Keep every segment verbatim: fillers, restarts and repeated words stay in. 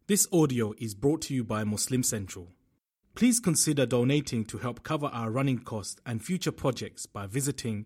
This audio is brought to you by Muslim Central. Please consider donating to help cover our running costs and future projects by visiting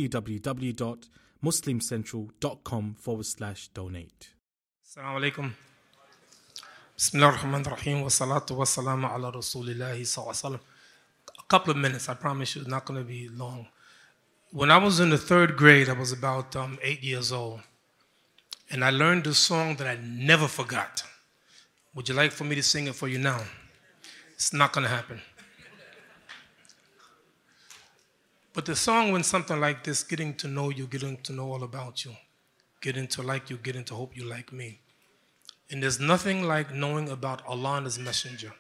www.muslimcentral.com forward slash donate. Assalamu alaikum. Bismillah ar-Rahman ar-Rahim. Wa salatu wa salamu ala Rasulillahi sallallahu alaihi wasallam. A couple of minutes, I promise you, it's not going to be long. When I was in the third grade, I was about um, eight years old. And I learned a song that I never forgot. Would you like for me to sing it for you now? It's not going to happen. But the song went something like this: getting to know you, getting to know all about you, getting to like you, getting to hope you like me. And there's nothing like knowing about Allah and His Messenger.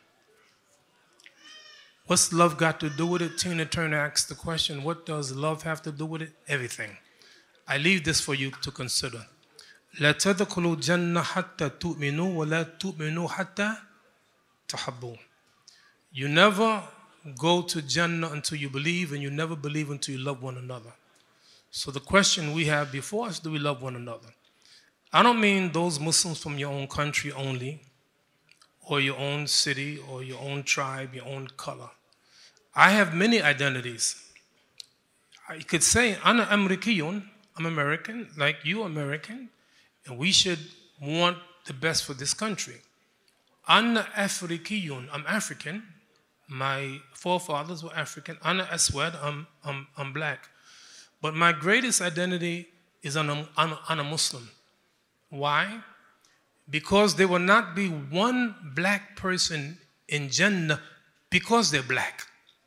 What's love got to do with it? Tina Turner asked the question, what does love have to do with it? Everything. I leave this for you to consider. لا تدخلوا الجنة حتى تؤمنوا ولا تؤمنوا حتى تحبوا. You never go to Jannah until you believe, and you never believe until you love one another. So the question we have before us, do we love one another? I don't mean those Muslims from your own country only, or your own city, or your own tribe, your own color. I have many identities. I could say, أنا أمريكي, I'm American, like you American. And we should want the best for this country. Ana Afrikiyun, I'm African. My forefathers were African. Ana Aswad, I'm, I'm, I'm black. But my greatest identity is I'm a, I'm a Muslim. Why? Because there will not be one black person in Jannah because they're black.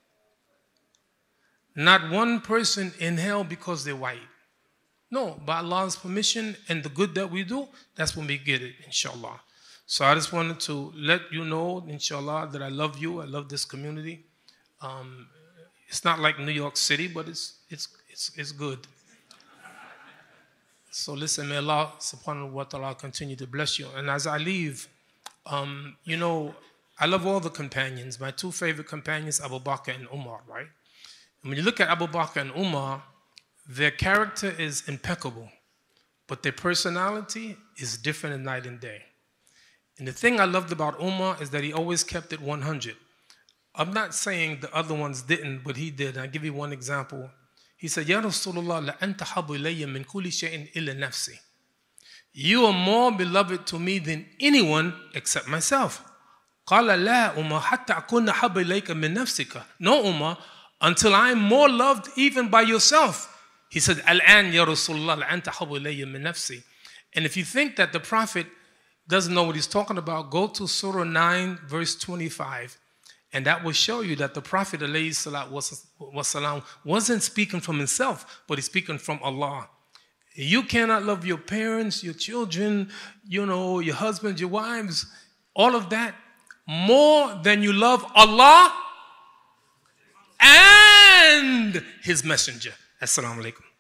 Not one person in hell because they're white. No, by Allah's permission and the good that we do, that's when we get it, inshallah. So I just wanted to let you know, inshallah, that I love you. I love this community. Um, it's not like New York City, but it's, it's, it's, it's good. So listen, may Allah subhanahu wa ta'ala continue to bless you. And as I leave, um, you know, I love all the companions. My two favorite companions, Abu Bakr and Umar, right? And when you look at Abu Bakr and Umar, their character is impeccable, but their personality is different in night and day. And the thing I loved about Umar is that he always kept it one hundred. I'm not saying the other ones didn't, but he did. I'll give you one example. He said, Ya Rasulullah, la anta habu ilayya min kulli shay'in illa nafsi. You are more beloved to me than anyone except myself. Qala la Umar hatta akuna habu ilayka min nafsika. No, Umar, until I am more loved even by yourself. He said, Al-an ya Rasulullah, la anta habu ilayya min nafsi. And if you think that the Prophet doesn't know what he's talking about, go to Surah nine, verse twenty-five. And that will show you that the Prophet ﷺ wasn't speaking from himself, but he's speaking from Allah. You cannot love your parents, your children, you know, your husbands, your wives, all of that, more than you love Allah and His Messenger. Assalamu alaikum.